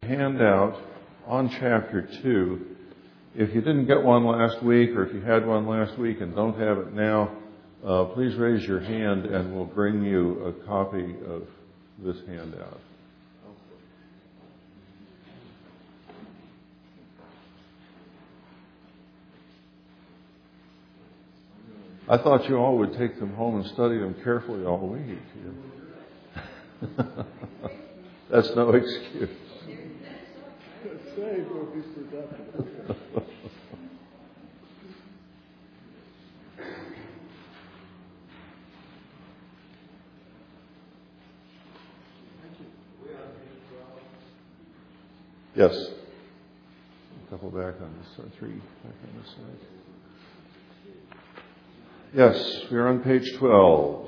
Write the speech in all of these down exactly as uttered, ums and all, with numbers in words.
Handout on chapter two. If you didn't get one last week, or if you had one last week and don't have it now, uh, please raise your hand and we'll bring you a copy of this handout. I thought you all would take them home and study them carefully all week. That's no excuse. Yes. A couple back on this side, three back on this side. Yes, we're on page twelve.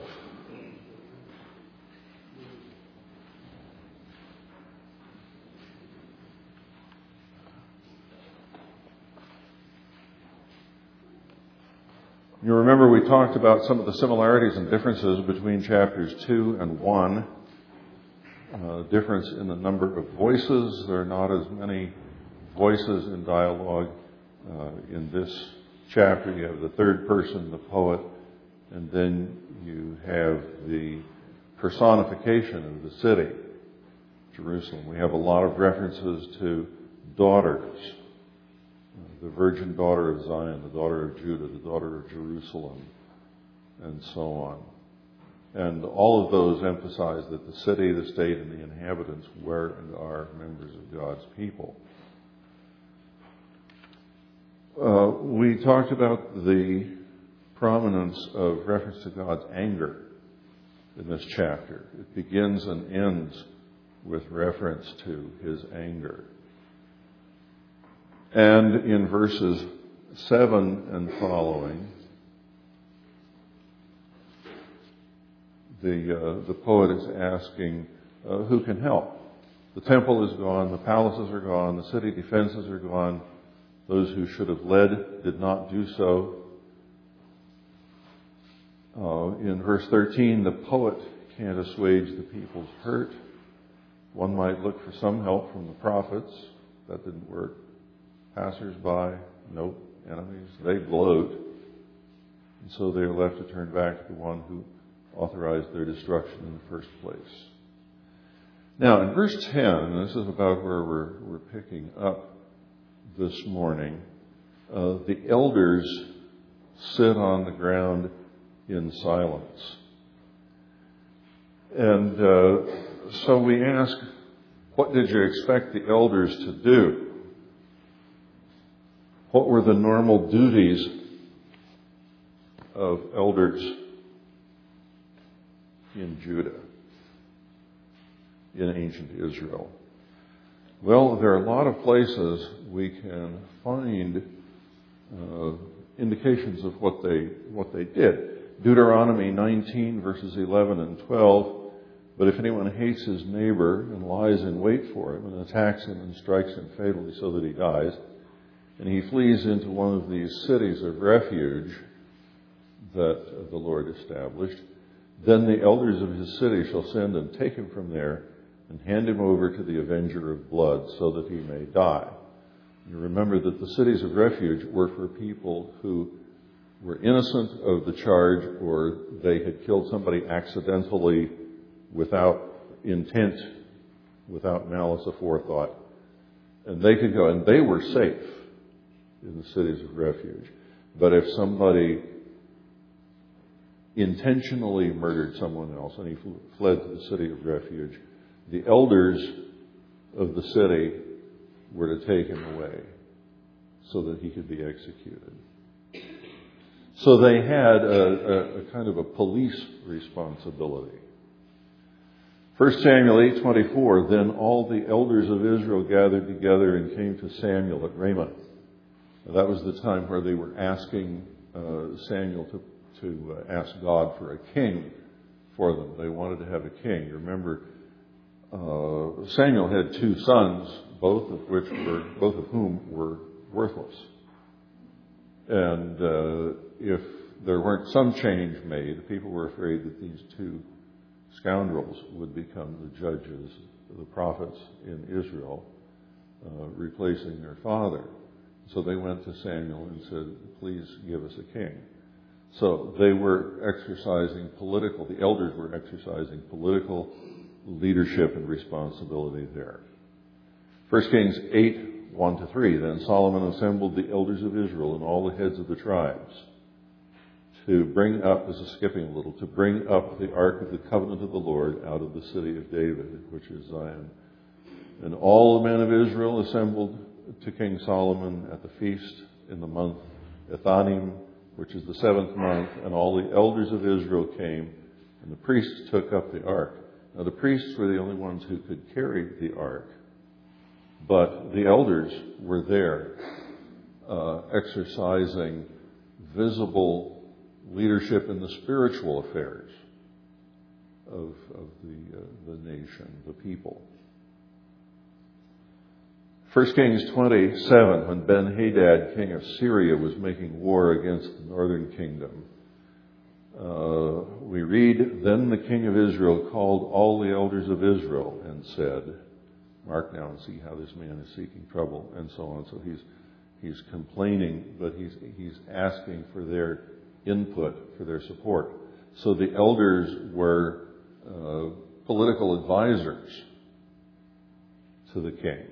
You remember we talked about some of the similarities and differences between chapters two and one. Uh, difference in the number of voices. There are not as many voices in dialogue uh, in this chapter. You have the third person, the poet, and then you have the personification of the city, Jerusalem. We have a lot of references to daughters. The virgin daughter of Zion, the daughter of Judah, the daughter of Jerusalem, and so on. And all of those emphasize that the city, the state, and the inhabitants were and are members of God's people. Uh, we talked about the prominence of reference to God's anger in this chapter. It begins and ends with reference to His anger. And in verses seven and following, the uh, the poet is asking, uh, who can help? The temple is gone, the palaces are gone, the city defenses are gone. Those who should have led did not do so. Uh, in verse thirteen, the poet can't assuage the people's hurt. One might look for some help from the prophets. That didn't work. Passers-by, nope. Enemies, they gloat. And so they are left to turn back to the one who authorized their destruction in the first place. Now, in verse ten, and this is about where we're, we're picking up this morning, uh, the elders sit on the ground in silence. And uh, so we ask, what did you expect the elders to do? What were the normal duties of elders in Judah, in ancient Israel? Well, there are a lot of places we can find uh, indications of what they what they did. Deuteronomy nineteen, verses eleven and twelve. But if anyone hates his neighbor and lies in wait for him and attacks him and strikes him fatally so that he dies, and he flees into one of these cities of refuge that the Lord established, then the elders of his city shall send and take him from there and hand him over to the avenger of blood so that he may die. You remember that the cities of refuge were for people who were innocent of the charge, or they had killed somebody accidentally without intent, without malice aforethought. And they could go, and they were safe in the cities of refuge. But if somebody intentionally murdered someone else and he fled to the city of refuge, the elders of the city were to take him away so that he could be executed. So they had a, a, a kind of a police responsibility. First Samuel eight twenty-four, then all the elders of Israel gathered together and came to Samuel at Ramah. Now, that was the time where they were asking uh, Samuel to, to uh, ask God for a king for them. They wanted to have a king. You remember, uh, Samuel had two sons, both of which were, both of whom were worthless. And uh, if there weren't some change made, people were afraid that these two scoundrels would become the judges, the prophets in Israel. uh, replacing their father. So they went to Samuel and said, please give us a king. So they were exercising political, the elders were exercising political leadership and responsibility there. First Kings eight, one to three. Then Solomon assembled the elders of Israel and all the heads of the tribes to bring up, this is skipping a little, to bring up the ark of the covenant of the Lord out of the city of David, which is Zion. And all the men of Israel assembled to King Solomon at the feast in the month Ethanim, which is the seventh month, and all the elders of Israel came, and the priests took up the ark. Now the priests were the only ones who could carry the ark, but the elders were there uh, exercising visible leadership in the spiritual affairs of, of the, uh, the nation, the people. First Kings twenty-seven, when Ben-Hadad, king of Syria, was making war against the northern kingdom, uh, we read, then the king of Israel called all the elders of Israel and said, mark now and see how this man is seeking trouble, and so on. So he's he's complaining, but he's he's asking for their input, for their support. So the elders were uh, political advisors to the king.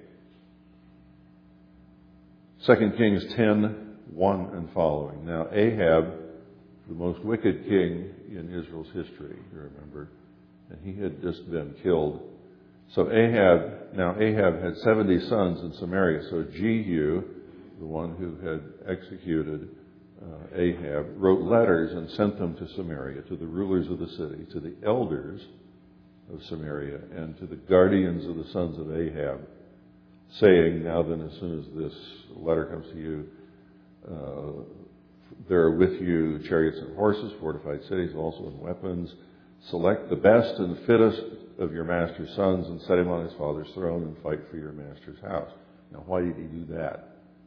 Second Kings ten, one and following. Now Ahab, the most wicked king in Israel's history, you remember, and he had just been killed. So Ahab, now Ahab had seventy sons in Samaria. So Jehu, the one who had executed uh, Ahab, wrote letters and sent them to Samaria, to the rulers of the city, to the elders of Samaria, and to the guardians of the sons of Ahab, saying, now then, as soon as this letter comes to you, uh, there are with you chariots and horses, fortified cities, also and weapons. Select the best and fittest of your master's sons and set him on his father's throne and fight for your master's house. Now, why did he do that?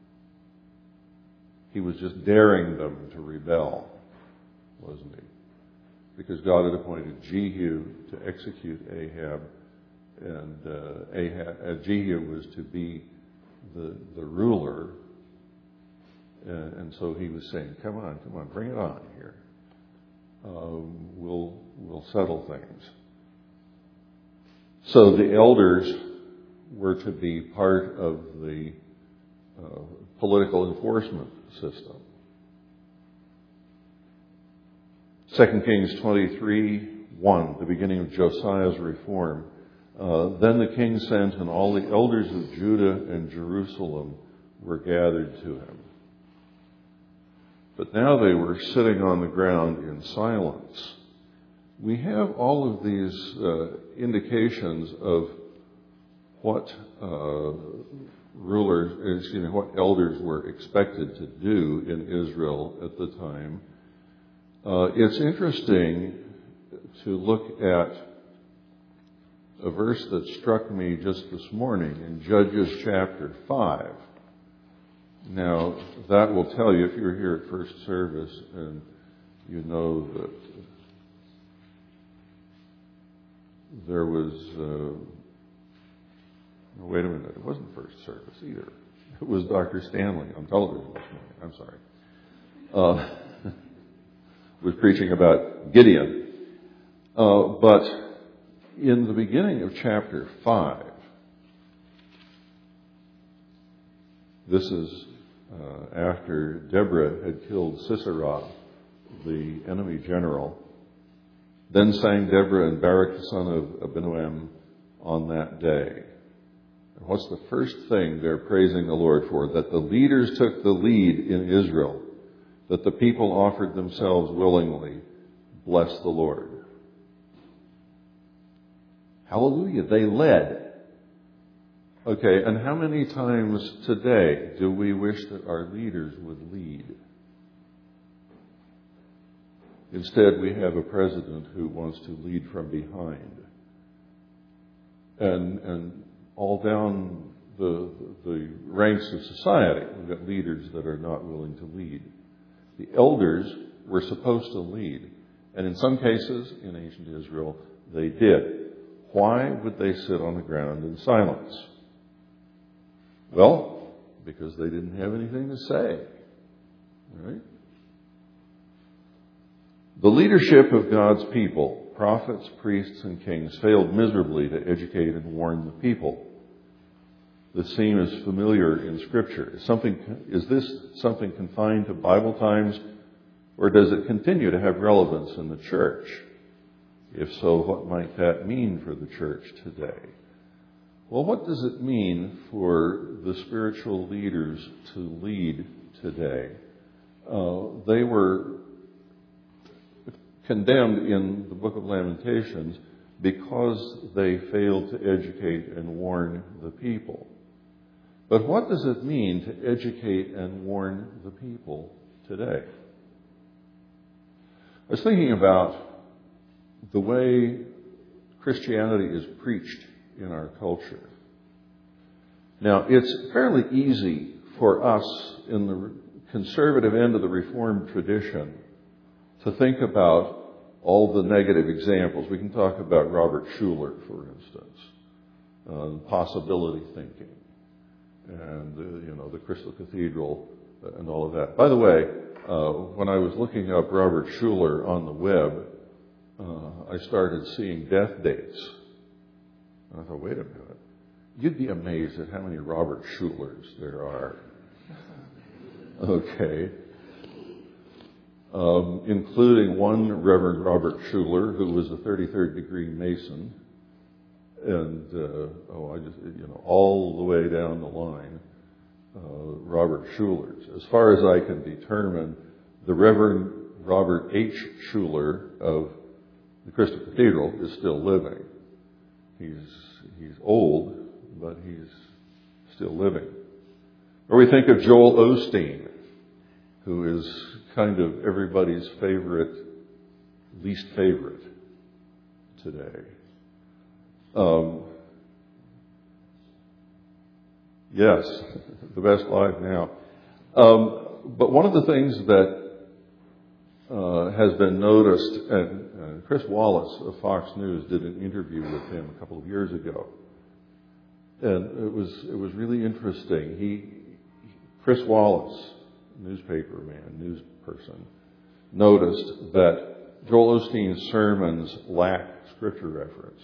He was just daring them to rebel, wasn't he? Because God had appointed Jehu to execute Ahab, and uh, Ahab, uh, Jehu was to be the the ruler, uh, and so he was saying, "Come on, come on, bring it on here. Uh, we'll we'll settle things." So the elders were to be part of the uh, political enforcement system. Second Kings twenty-three, one, the beginning of Josiah's reform. Uh, then the king sent, and all the elders of Judah and Jerusalem were gathered to him. But now they were sitting on the ground in silence. We have all of these uh, indications of what uh, rulers, excuse me, what elders were expected to do in Israel at the time. Uh, it's interesting to look at a verse that struck me just this morning in Judges chapter five. Now, that will tell you, if you were here at first service, and you know that there was, uh, wait a minute, it wasn't first service either. It was Doctor Stanley on television this morning. I'm sorry. Uh, was preaching about Gideon. Uh, but in the beginning of chapter five, this is uh, after Deborah had killed Sisera, the enemy general. Then sang Deborah and Barak the son of Abinoam on that day. And what's the first thing they're praising the Lord for? That the leaders took the lead in Israel, that the people offered themselves willingly. Bless the Lord. Hallelujah, they led. Okay, and how many times today do we wish that our leaders would lead? Instead, we have a president who wants to lead from behind. And and all down the the ranks of society, we've got leaders that are not willing to lead. The elders were supposed to lead. And in some cases, in ancient Israel, they did. Why would they sit on the ground in silence? Well, because they didn't have anything to say. Right? The leadership of God's people, prophets, priests, and kings, failed miserably to educate and warn the people. This theme is familiar in Scripture. Is, something, is this something confined to Bible times, or does it continue to have relevance in the church? If so, what might that mean for the church today? Well, what does it mean for the spiritual leaders to lead today? Uh, they were condemned in the book of Lamentations because they failed to educate and warn the people. But what does it mean to educate and warn the people today? I was thinking about the way Christianity is preached in our culture. Now, it's fairly easy for us in the conservative end of the Reformed tradition to think about all the negative examples. We can talk about Robert Schuller, for instance, uh, possibility thinking, and uh, you know the Crystal Cathedral and all of that. By the way, uh, when I was looking up Robert Schuller on the web, uh, I started seeing death dates. And I thought, wait a minute. You'd be amazed at how many Robert Schullers there are. Okay. Um, including one Reverend Robert Schuller, who was a thirty-third degree Mason. And, uh, oh, I just, you know, all the way down the line, uh, Robert Schullers. As far as I can determine, the Reverend Robert H. Schuller of the Crystal Cathedral is still living. He's, he's old, but he's still living. Or we think of Joel Osteen, who is kind of everybody's favorite, least favorite today. Um, yes, the best life now. Um, but one of the things that uh, has been noticed, and uh, Chris Wallace of Fox News did an interview with him a couple of years ago, and it was it was really interesting. He, Chris Wallace, newspaper man, news person, noticed that Joel Osteen's sermons lack scripture reference.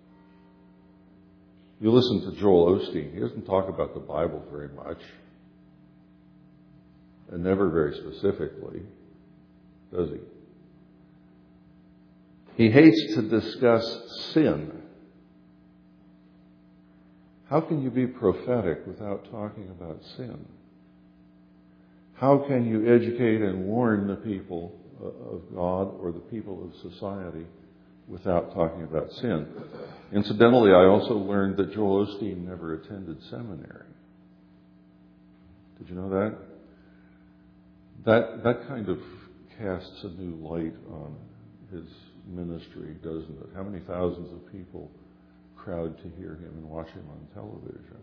You listen to Joel Osteen, he doesn't talk about the Bible very much, and never very specifically, does he? He hates to discuss sin. How can you be prophetic without talking about sin? How can you educate and warn the people of God or the people of society without talking about sin? Incidentally, I also learned that Joel Osteen never attended seminary. Did you know that? That that kind of casts a new light on his ministry, doesn't it? How many thousands of people crowd to hear him and watch him on television?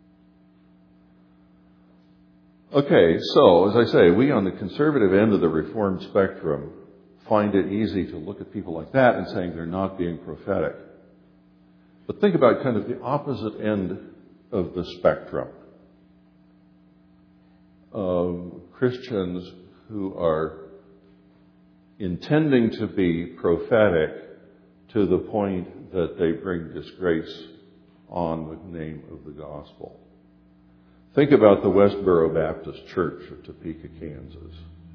Okay, so as I say, we on the conservative end of the Reformed spectrum find it easy to look at people like that and saying they're not being prophetic. But think about kind of the opposite end of the spectrum. Um, Christians who are intending to be prophetic to the point that they bring disgrace on the name of the gospel. Think about the Westboro Baptist Church of Topeka, Kansas.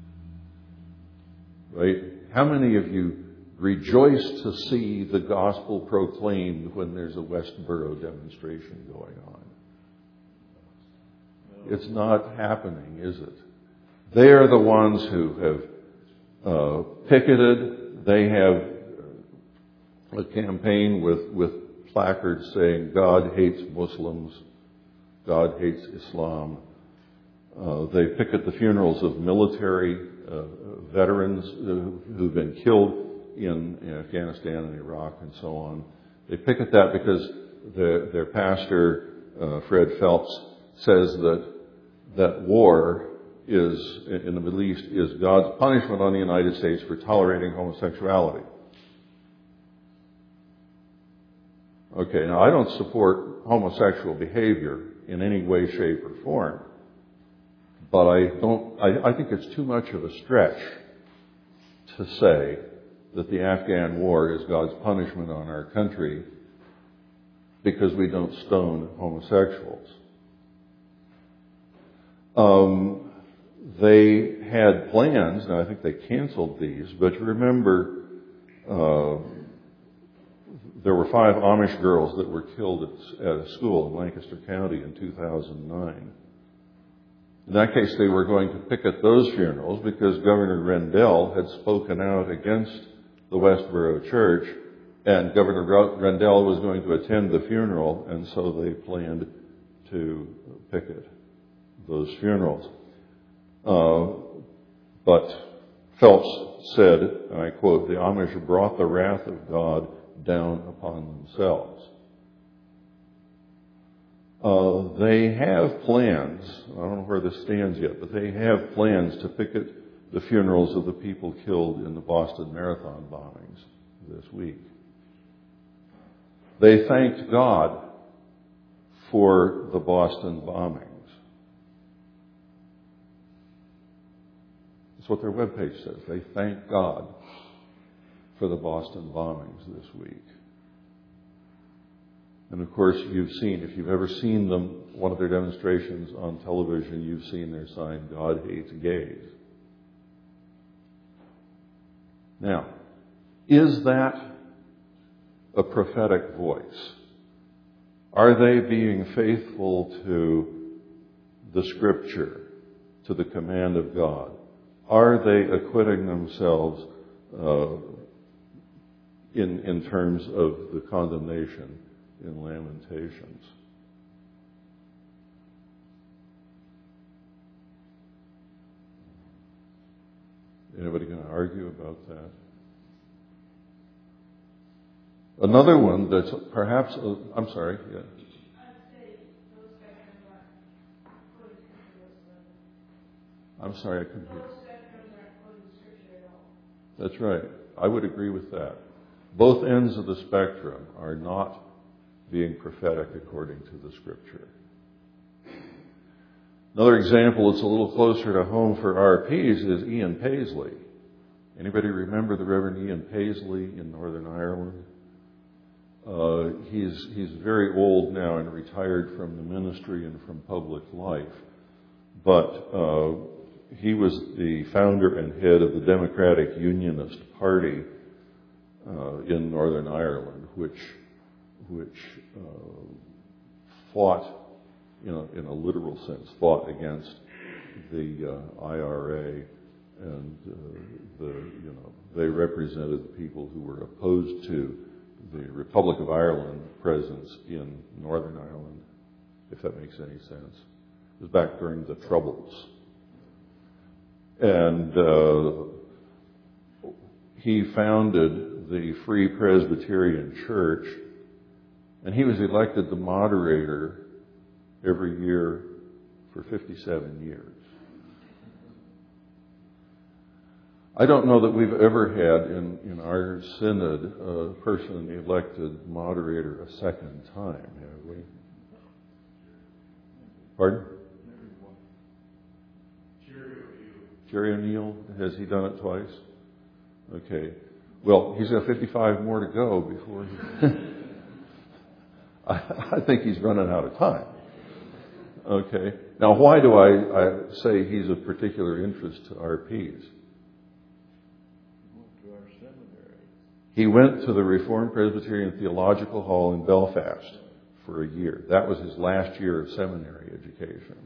Right? How many of you rejoice to see the gospel proclaimed when there's a Westboro demonstration going on? It's not happening, is it? They are the ones who have uh, picketed. They have a campaign with, with placards saying God hates Muslims, God hates Islam. Uh, they picket the funerals of military uh, veterans who, who've been killed in, in Afghanistan and Iraq and so on. They picket that because their, their pastor, uh, Fred Phelps, says that that war is, in the Middle East, is God's punishment on the United States for tolerating homosexuality. Okay, now I don't support homosexual behavior in any way, shape, or form. But I don't, I, I think it's too much of a stretch to say that the Afghan war is God's punishment on our country because we don't stone homosexuals. Um, they had plans, and I think they canceled these, but remember, uh, there were five Amish girls that were killed at, at a school in Lancaster County in two thousand nine. In that case, they were going to picket those funerals because Governor Rendell had spoken out against the Westboro Church, and Governor Rendell was going to attend the funeral, and so they planned to picket those funerals. Uh, but Phelps said, and I quote, "The Amish brought the wrath of God down upon themselves." Uh, they have plans, I don't know where this stands yet, but they have plans to picket the funerals of the people killed in the Boston Marathon bombings this week. They thanked God for the Boston bombings. That's what their webpage says. They thank God for the Boston bombings this week. And of course, you've seen, if you've ever seen them, one of their demonstrations on television, you've seen their sign, "God hates gays." Now, is that a prophetic voice? Are they being faithful to the Scripture, to the command of God? Are they acquitting themselves uh, in, in terms of the condemnation in Lamentations? Anybody going to argue about that? Another one that's perhaps, uh, I'm sorry, yeah. I'm sorry, I couldn't hear. That's right. I would agree with that. Both ends of the spectrum are not being prophetic according to the Scripture. Another example that's a little closer to home for R Ps is Ian Paisley. Anybody remember the Reverend Ian Paisley in Northern Ireland? Uh, he's he's very old now and retired from the ministry and from public life. But uh, he was the founder and head of the Democratic Unionist Party uh, in Northern Ireland, which which uh, fought, you know, in a literal sense, fought against the uh, I R A, and uh, the you know they represented the people who were opposed to the Republic of Ireland presence in Northern Ireland, if that makes any sense. It was back during the Troubles, and uh, he founded the Free Presbyterian Church. And he was elected the moderator every year for fifty-seven years. I don't know that we've ever had in, in our synod a person elected moderator a second time, have we? Pardon? Jerry O'Neill, has he done it twice? Okay. Well, he's got fifty-five more to go before he... I think he's running out of time. Okay. Now, why do I, I say he's of particular interest to R Ps? To our seminary. He went to the Reformed Presbyterian Theological Hall in Belfast for a year. That was his last year of seminary education.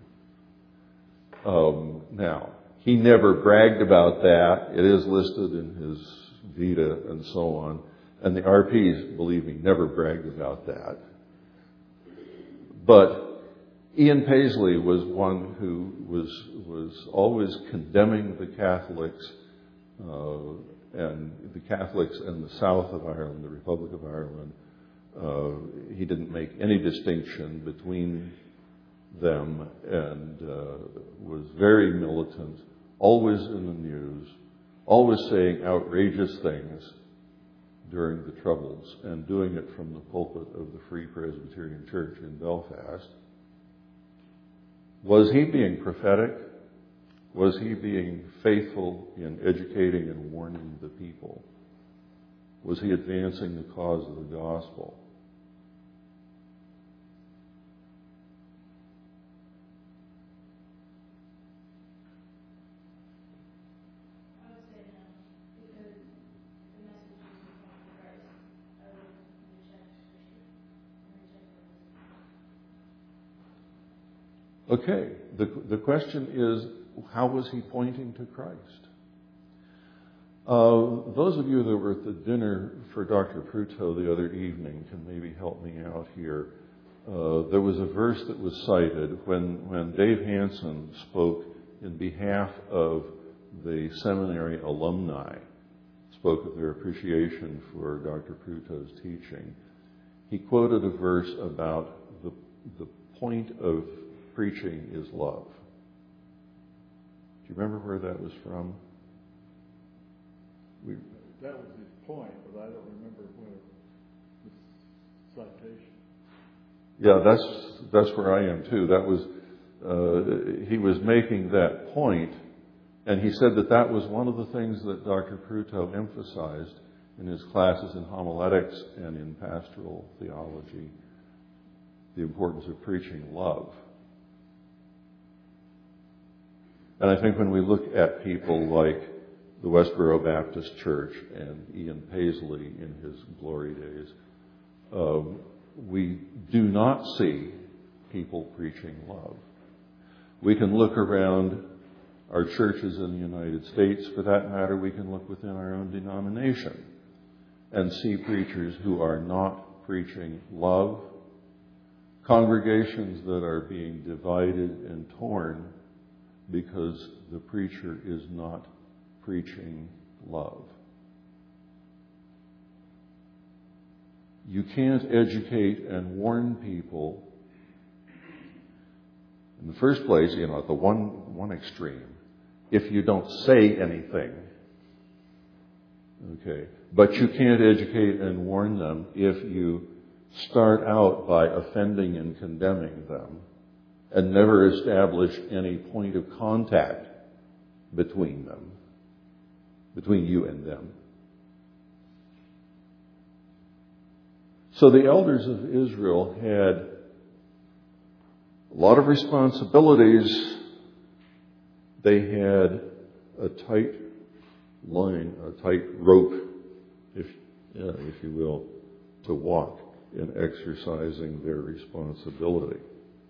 Um, now, he never bragged about that. It is listed in his Vita and so on. And the R Ps, believe me, never bragged about that. But Ian Paisley was one who was was always condemning the Catholics uh, and the Catholics in the south of Ireland, the Republic of Ireland. Uh, he didn't make any distinction between them, and uh, was very militant, always in the news, always saying outrageous things during the Troubles, and doing it from the pulpit of the Free Presbyterian Church in Belfast. Was he being prophetic? Was he being faithful in educating and warning the people? Was he advancing the cause of the gospel? I would say no, because the message is to follow Christ. I would reject Christian and reject Christ. Okay, the, the question is, how was he pointing to Christ? Uh, those of you that were at the dinner for Doctor Pruto the other evening can maybe help me out here. Uh, there was a verse that was cited when, when Dave Hansen spoke in behalf of the seminary alumni, spoke of their appreciation for Doctor Pruto's teaching. He quoted a verse about the, the point of preaching is love. Do you remember where that was from? We, That was his point, but I don't remember where the citation. yeah, that's that's where I am too. That was uh, he was making that point, and he said that that was one of the things that Doctor Pruto emphasized in his classes in homiletics and in pastoral theology, the importance of preaching love. And I think when we look at people like the Westboro Baptist Church and Ian Paisley in his glory days, um, we do not see people preaching love. We can look around our churches in the United States. For that matter, we can look within our own denomination and see preachers who are not preaching love, congregations that are being divided and torn because the preacher is not preaching love. You can't educate and warn people. In the first place, you know, at the one one extreme, if you don't say anything. Okay. But you can't educate and warn them if you start out by offending and condemning them and never establish any point of contact between them, between you and them. So the elders of Israel had a lot of responsibilities. They had a tight line, a tight rope, if yeah, if you will, to walk in exercising their responsibility.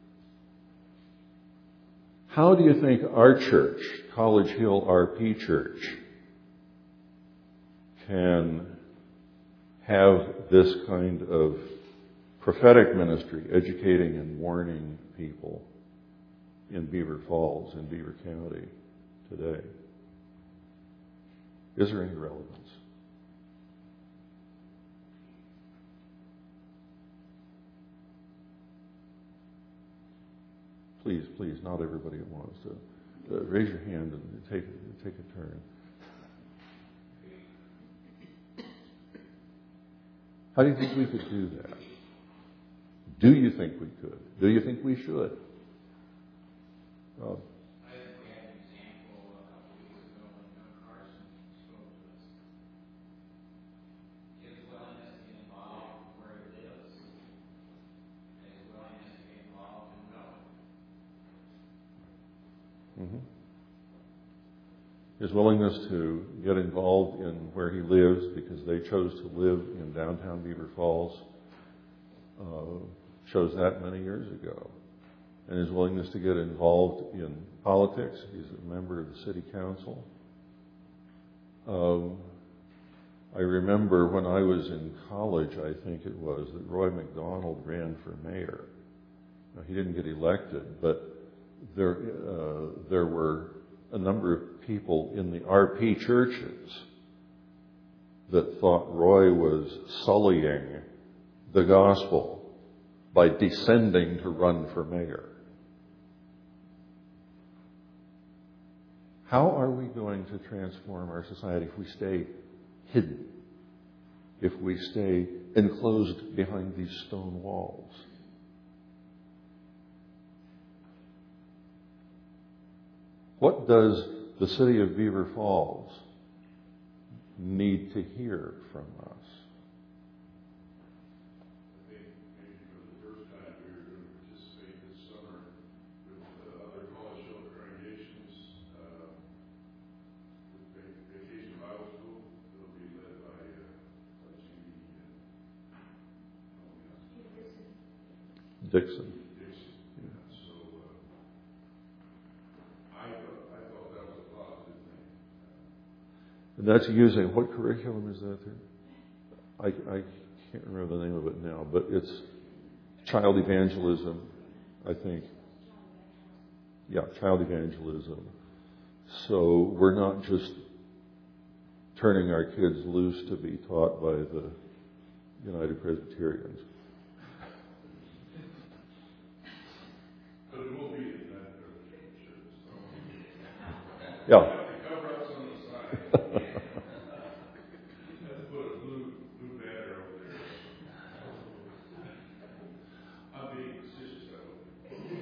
How do you think our church, College Hill R P Church, can have this kind of prophetic ministry, educating and warning people in Beaver Falls, in Beaver County today? Is there any relevance? Please, please, not everybody at once. Uh, uh, raise your hand and take take a turn. How do you think we could do that? Do you think we could? Do you think we should? Rob? I think we had an example a couple weeks ago when Doug Carson spoke to us. His willingness to get involved where he lives, and his willingness to get involved in knowing. Mm-hmm. His willingness to get involved in where he lives because they chose to live in downtown Beaver Falls uh, shows that many years ago. And his willingness to get involved in politics. He's a member of the city council. Um, I remember when I was in college, I think it was, that Roy McDonald ran for mayor. Now, he didn't get elected, but there uh, there were a number of people in the R P churches that thought Roy was sullying the gospel by descending to run for mayor. How are we going to transform our society if we stay hidden, if we stay enclosed behind these stone walls? What does the city of Beaver Falls need to hear from us? I think maybe for the first time we were going to participate this summer with uh, other college show congregations uh, with vac- Vacation Bible School. It'll be led by uh, by Judy and oh, yeah, Dixon. Dixon. Yeah. So uh, I thought I thought that was a positive thing. And that's using, what curriculum is that there? I, I can't remember the name of it now, but it's child evangelism, I think. Yeah, child evangelism. So we're not just turning our kids loose to be taught by the United Presbyterians. But it will be in that church. So. Yeah. Cover up some of the side. Let's put a blue blue banner over there. I'm being facetious, I hope.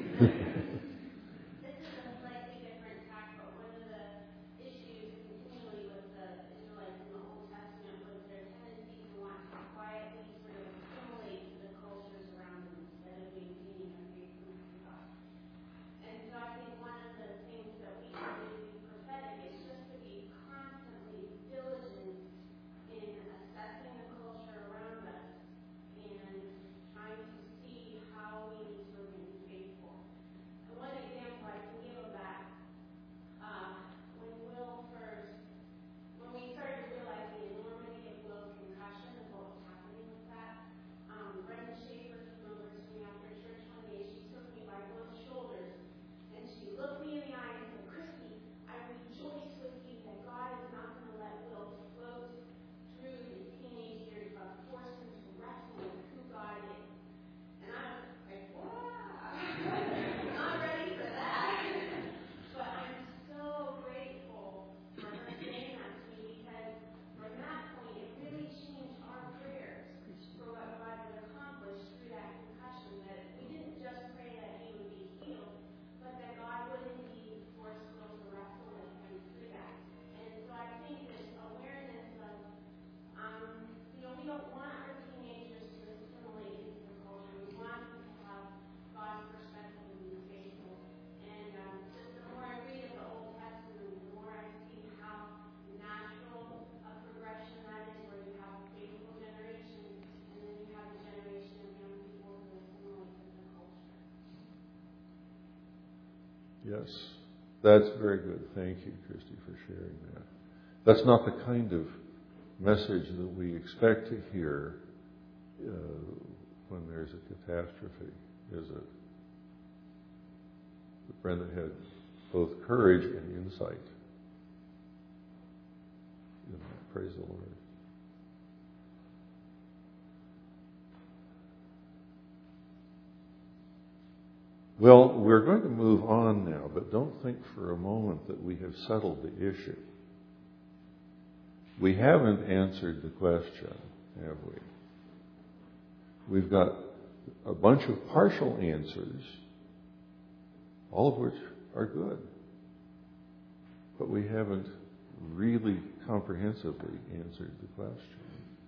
This is a slightly different tack, but one of the issues continually with the Israelites in the Old Testament was their tendency to want to quietly sort of assimilate to the cultures around them instead of maintaining their faithfulness to God. And so I think one of the things that we can do to be prophetic is just to be constantly diligent in assessing the culture around us and trying to see how we need to remain faithful. And one example I can give of that, uh, when Will first, when we started realizing the enormity of Will's concussion and what was happening with that, um, Brenda Schaefer came over to me after church one day. She took me by both shoulders and she looked me in the eye and said, "Christy, I rejoice with you that God is not going to let Will float through his teenage years, but force him to wrestle with who God is." And I was like, wow, I'm not ready for that. But I'm so grateful for her saying that to me, because from that point it really changed our prayers for what God would accomplish through that concussion. That we didn't just pray that he would be healed, but that God would indeed force Will to wrestle with him through that. And so I think this awareness of, um, you know, we don't want our teenagers to assimilate into the culture. We want them to have God's perspective and be faithful. And um, just the more I read of the Old Testament, the more I see how natural a progression that is, where you have a faithful generation, and then you have a generation of young people who assimilate to the culture. Yes, that's very good. Thank you, Christy, for sharing that. That's not the kind of message that we expect to hear uh, when there's a catastrophe, is it? But Brenda had both courage and insight. You know, praise the Lord. Well, we're going to move on now, but don't think for a moment that we have settled the issue. We haven't answered the question, have we? We've got a bunch of partial answers, all of which are good. But we haven't really comprehensively answered the question.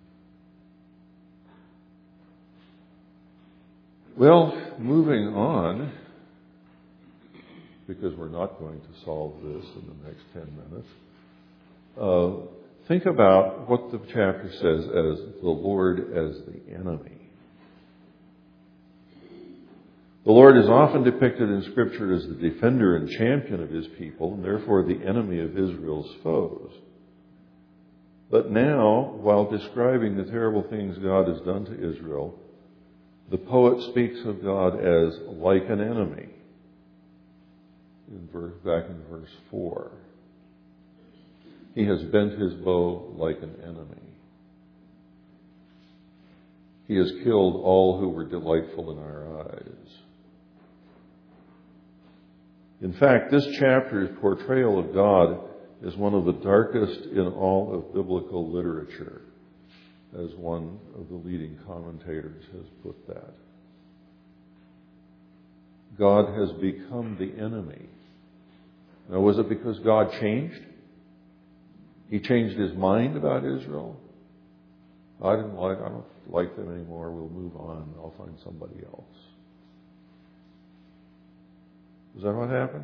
Well, moving on, because we're not going to solve this in the next ten minutes, uh, think about what the chapter says as the Lord as the enemy. The Lord is often depicted in Scripture as the defender and champion of His people, and therefore the enemy of Israel's foes. But now, while describing the terrible things God has done to Israel, the poet speaks of God as like an enemy. In verse, back in verse four. He has bent his bow like an enemy. He has killed all who were delightful in our eyes. In fact, this chapter's portrayal of God is one of the darkest in all of biblical literature, as one of the leading commentators has put that. God has become the enemy Now, was it because God changed? He changed his mind about Israel? I didn't like, I don't like them anymore. We'll move on. I'll find somebody else. Is that what happened?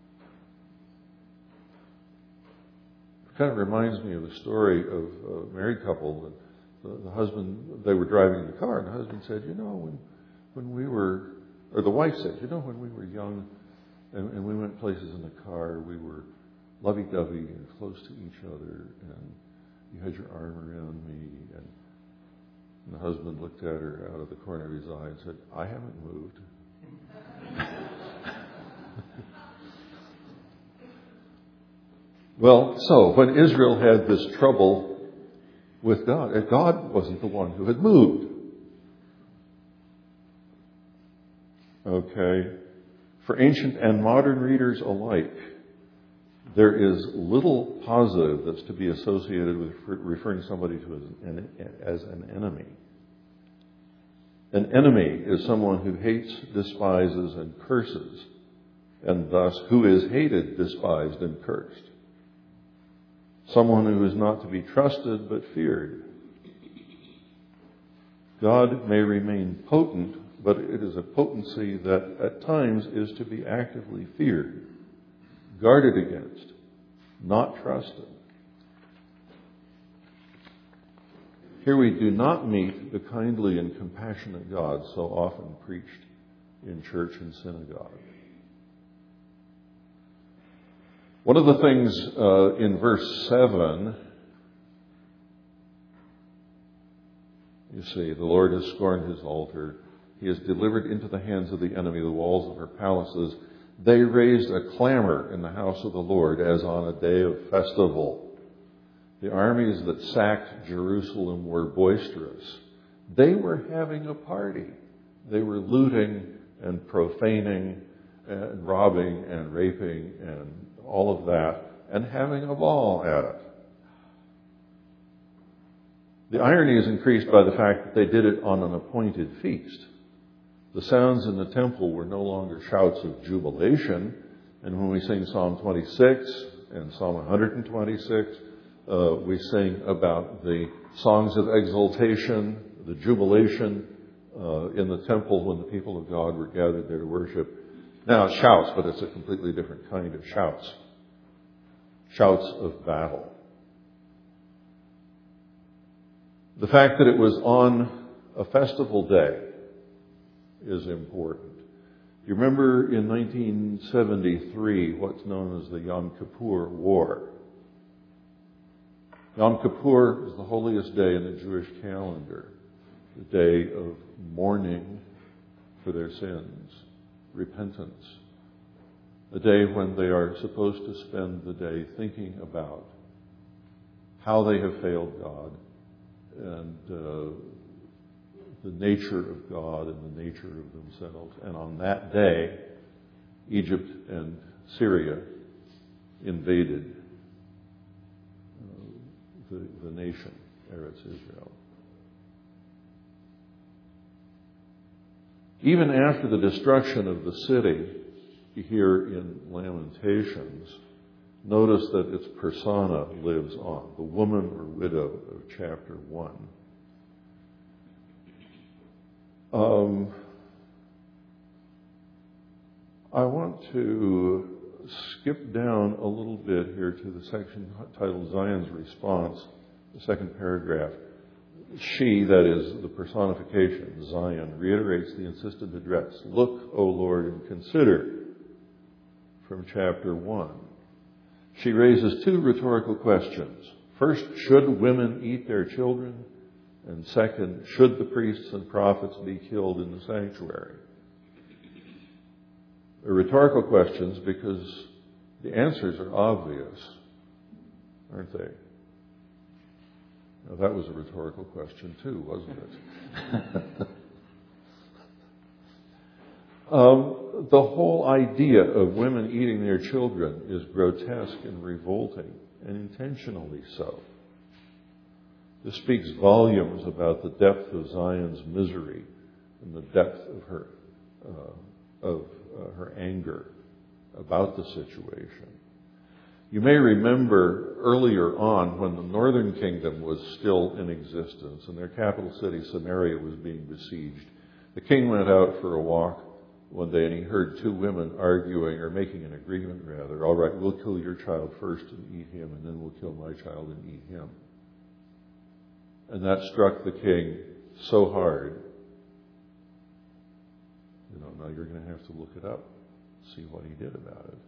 It kind of reminds me of the story of a married couple. The, the husband, they were driving in the car, and the husband said, you know, when when we were, or the wife said, you know, when we were young and, and we went places in the car, we were lovey-dovey and close to each other, and you had your arm around me, and, and the husband looked at her out of the corner of his eye and said, I haven't moved. Well, so when Israel had this trouble with God, God wasn't the one who had moved. Okay. For ancient and modern readers alike, there is little positive that's to be associated with referring somebody to as an, as an enemy. An enemy is someone who hates, despises, and curses, and thus who is hated, despised, and cursed. Someone who is not to be trusted but feared. God may remain potent, but it is a potency that at times is to be actively feared, guarded against, not trusted. Here we do not meet the kindly and compassionate God so often preached in church and synagogue. One of the things uh, in verse seven, you see, the Lord has scorned his altar. He has delivered into the hands of the enemy the walls of her palaces. They raised a clamor in the house of the Lord as on a day of festival. The armies that sacked Jerusalem were boisterous. They were having a party. They were looting and profaning and robbing and raping and all of that, and having a ball at it. The irony is increased by the fact that they did it on an appointed feast. The sounds in the temple were no longer shouts of jubilation, and when we sing Psalm twenty-six and Psalm one twenty-six, uh, we sing about the songs of exultation, the jubilation uh, in the temple when the people of God were gathered there to worship. Now it's shouts, but it's a completely different kind of shouts. Shouts of battle. The fact that it was on a festival day is important. You remember in nineteen seventy-three what's known as the Yom Kippur War. Yom Kippur is the holiest day in the Jewish calendar, the day of mourning for their sins, repentance, a day when they are supposed to spend the day thinking about how they have failed God and uh, the nature of God and the nature of themselves. And on that day, Egypt and Syria invaded uh, the, the nation, Eretz Israel. Even after the destruction of the city, here in Lamentations, notice that its persona lives on, the woman or widow of chapter one. Um, I want to skip down a little bit here to the section titled Zion's Response, the second paragraph. She, that is the personification, Zion, reiterates the insistent address. Look, O Lord, and consider, from chapter one. She raises two rhetorical questions. First, should women eat their children? And second, should the priests and prophets be killed in the sanctuary? They're rhetorical questions because the answers are obvious, aren't they? Now, that was a rhetorical question too, wasn't it? um, the whole idea of women eating their children is grotesque and revolting, and intentionally so. This speaks volumes about the depth of Zion's misery and the depth of her uh, of uh, her anger about the situation. You may remember earlier on when the northern kingdom was still in existence and their capital city, Samaria, was being besieged. The king went out for a walk one day and he heard two women arguing, or making an agreement rather. All right, we'll kill your child first and eat him, and then we'll kill my child and eat him. And that struck the king so hard. You know, now you're going to have to look it up, see what he did about it.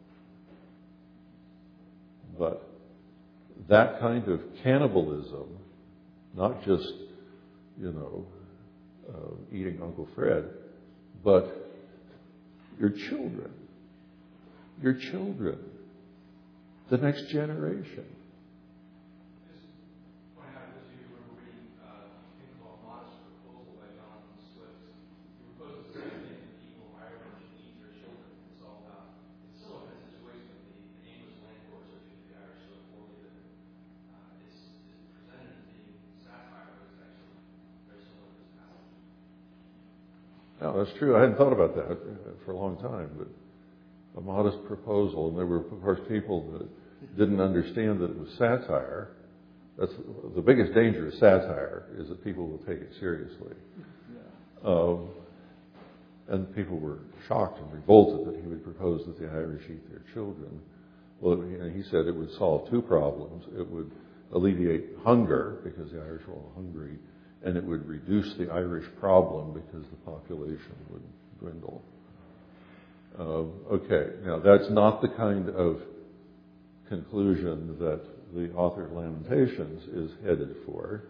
But that kind of cannibalism, not just, you know, uh, eating Uncle Fred, but your children, your children, the next generation. Just point out that you were reading uh, a thing called Modest Proposal by Jonathan Swift. He proposes the same thing that people in Ireland should eat their children. It's all about, it's still a situation with the, the English land courts that treat the Irish so poorly that uh, it's, it's presented as being satire, but it's actually very similar to this passage. No, that's true. I hadn't thought about that for a long time, but a modest proposal. And there were, of course, people that didn't understand that it was satire. That's the biggest danger of satire, is that people will take it seriously. Yeah. Um, and people were shocked and revolted that he would propose that the Irish eat their children. Well, you know, he said it would solve two problems. It would alleviate hunger, because the Irish were all hungry, and it would reduce the Irish problem because the population would dwindle. Uh, okay, now that's not the kind of conclusion that the author of Lamentations is headed for.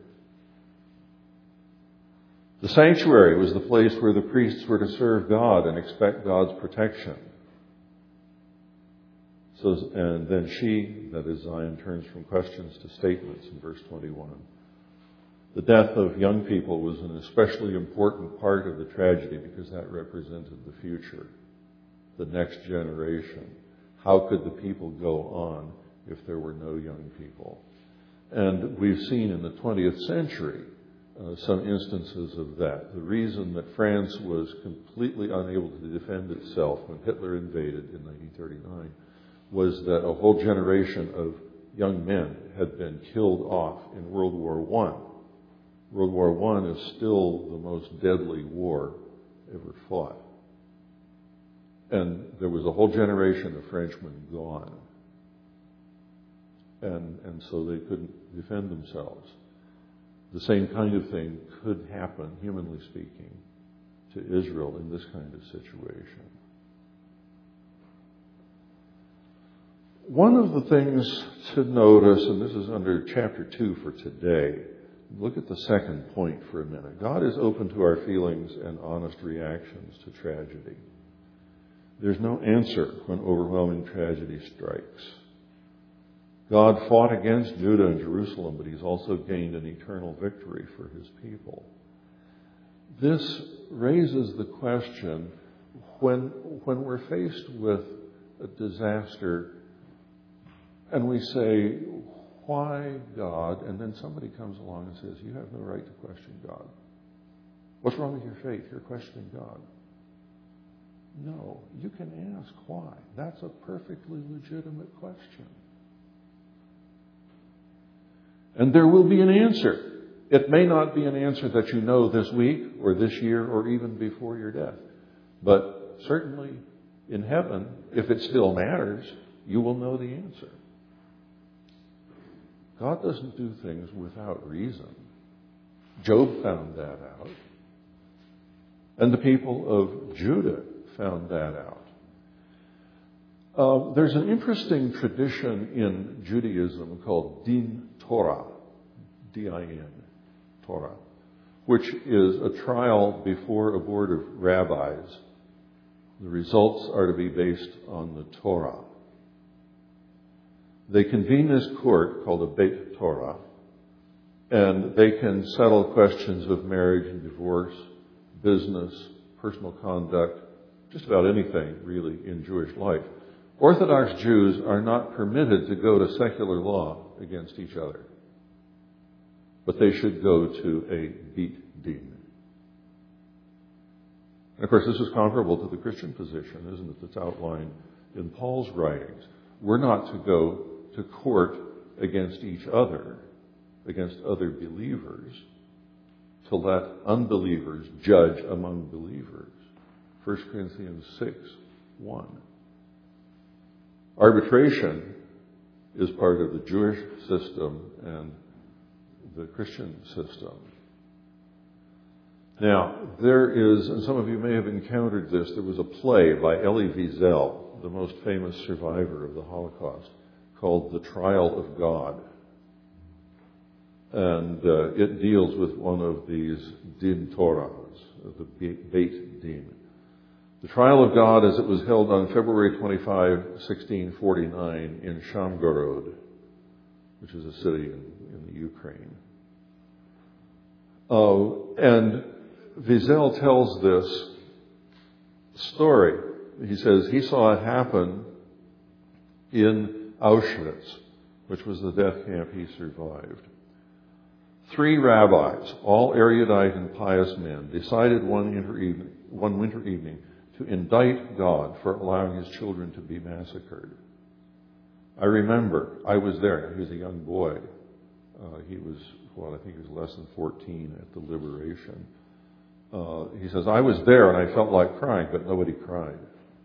The sanctuary was the place where the priests were to serve God and expect God's protection. So, and then she, that is Zion, turns from questions to statements in verse twenty-one. The death of young people was an especially important part of the tragedy because that represented the future, the next generation. How could the people go on if there were no young people? And we've seen in the twentieth century uh, some instances of that. The reason that France was completely unable to defend itself when Hitler invaded in nineteen thirty-nine was that a whole generation of young men had been killed off in World War One. World War One is still the most deadly war ever fought. And there was a whole generation of Frenchmen gone. And, and so they couldn't defend themselves. The same kind of thing could happen, humanly speaking, to Israel in this kind of situation. One of the things to notice, and this is under chapter two for today, look at the second point for a minute. God is open to our feelings and honest reactions to tragedy. There's no answer when overwhelming tragedy strikes. God fought against Judah and Jerusalem, but he's also gained an eternal victory for his people. This raises the question, when, when we're faced with a disaster and we say, why God? And then somebody comes along and says, you have no right to question God. What's wrong with your faith? You're questioning God. No, you can ask why. That's a perfectly legitimate question. And there will be an answer. It may not be an answer that you know this week or this year or even before your death. But certainly in heaven, if it still matters, you will know the answer. God doesn't do things without reason. Job found that out. And the people of Judah found that out. Uh, there's an interesting tradition in Judaism called Din Torah, D I N, Torah, which is a trial before a board of rabbis. The results are to be based on the Torah. They convene this court called a Beit Torah, and they can settle questions of marriage and divorce, business, personal conduct, just about anything really in Jewish life. Orthodox Jews are not permitted to go to secular law against each other, but they should go to a Beit Din. And of course, this is comparable to the Christian position, isn't it, that's outlined in Paul's writings. We're not to go to court against each other, against other believers, to let unbelievers judge among believers. First Corinthians six, one. Arbitration is part of the Jewish system and the Christian system. Now, there is, and some of you may have encountered this, there was a play by Elie Wiesel, the most famous survivor of the Holocaust, called The Trial of God. And uh, it deals with one of these din Torahs, the Beit Din. The Trial of God, as it was held on February twenty-fifth, sixteen forty-nine in Shamgorod, which is a city in, in the Ukraine. Uh, and Wiesel tells this story. He says he saw it happen in Auschwitz, which was the death camp he survived. Three rabbis, all erudite and pious men, decided one winter evening, one winter evening to indict God for allowing his children to be massacred. I remember, I was there. He was a young boy. Uh, he was, well, I think he was less than fourteen at the liberation. Uh, he says, I was there and I felt like crying, but nobody cried.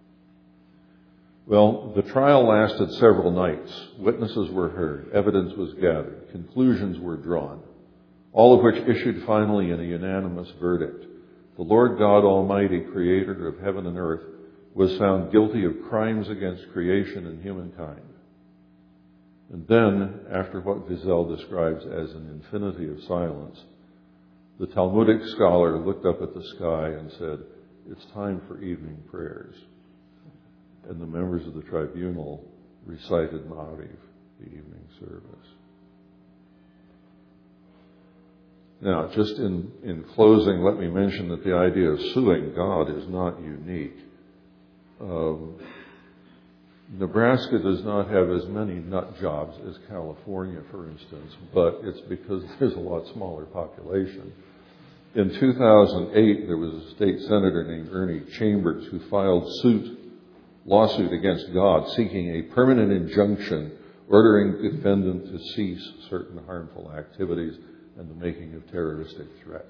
Well, the trial lasted several nights. Witnesses were heard. Evidence was gathered. Conclusions were drawn, all of which issued finally in a unanimous verdict. The Lord God Almighty, creator of heaven and earth, was found guilty of crimes against creation and humankind. And then, after what Wiesel describes as an infinity of silence, the Talmudic scholar looked up at the sky and said, it's time for evening prayers. And the members of the tribunal recited Ma'ariv, the evening service. Now, just in, in closing, let me mention that the idea of suing God is not unique. Um, Nebraska does not have as many nut jobs as California, for instance, but it's because there's a lot smaller population. In two thousand eight, there was a state senator named Ernie Chambers who filed suit, lawsuit against God seeking a permanent injunction ordering the defendant to cease certain harmful activities and the making of terroristic threats.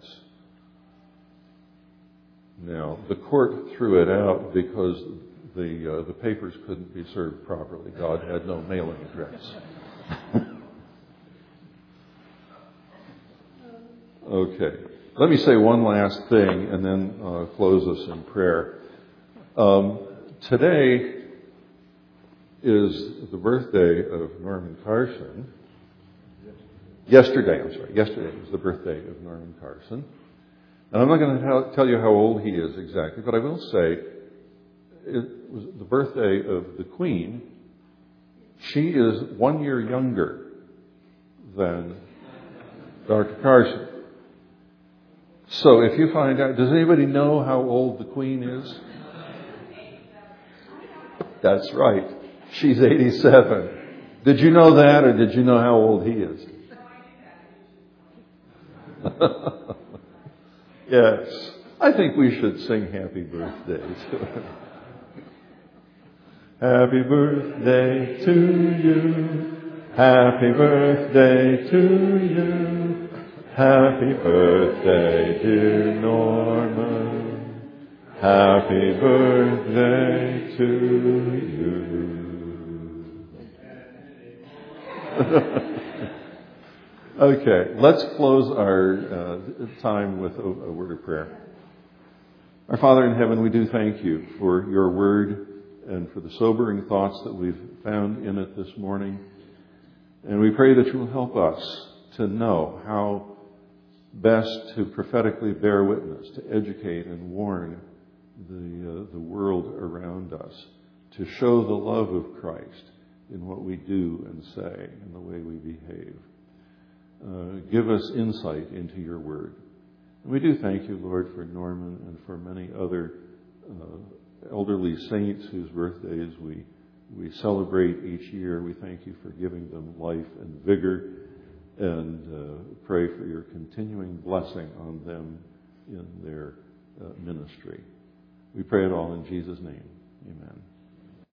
Now, the court threw it out because the uh, the papers couldn't be served properly. God had no mailing address. Okay. Let me say one last thing and then uh, close us in prayer. Um, today is the birthday of Norman Carson. Yesterday, I'm sorry, yesterday was the birthday of Norman Carson. And I'm not going to tell you how old he is exactly, but I will say it was the birthday of the Queen. She is one year younger than Doctor Carson. So if you find out, does anybody know how old the Queen is? That's right. She's eighty-seven. Did you know that, or did you know how old he is? Yes. I think we should sing happy birthday to her. Happy birthday to you. Happy birthday to you. Happy birthday, dear Norman. Happy birthday to you. Okay, let's close our uh, time with a, a word of prayer. Our Father in heaven, we do thank you for your word and for the sobering thoughts that we've found in it this morning. And we pray that you will help us to know how best to prophetically bear witness, to educate and warn the uh, the world around us, to show the love of Christ in what we do and say and the way we behave. Uh, give us insight into your word. And we do thank you, Lord, for Norman and for many other uh, elderly saints whose birthdays we we celebrate each year. We thank you for giving them life and vigor, and uh, pray for your continuing blessing on them in their uh, ministry. We pray it all in Jesus' name. Amen.